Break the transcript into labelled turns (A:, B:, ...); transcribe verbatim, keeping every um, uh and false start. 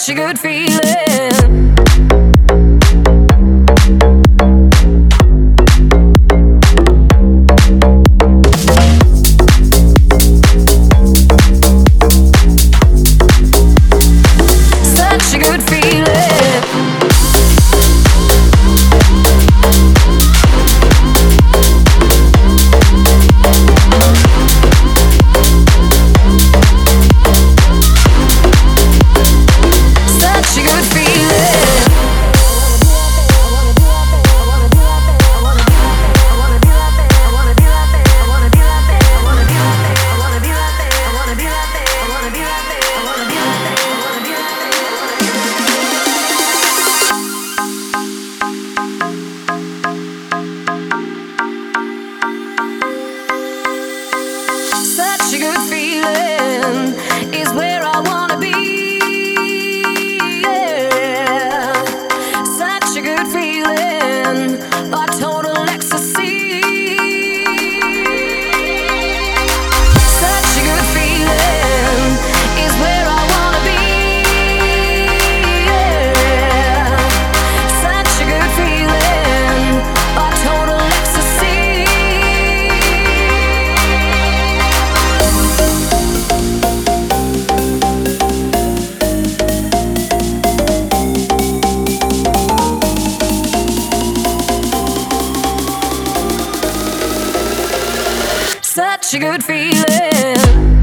A: such a good feeling. Such a good feeling. Such a good feeling is where I wanna be. Yeah. Such a good feeling, a total ecstasy. Such a good feeling is where I wanna be. Yeah. Such a good feeling, a total ecstasy. Such a good feeling.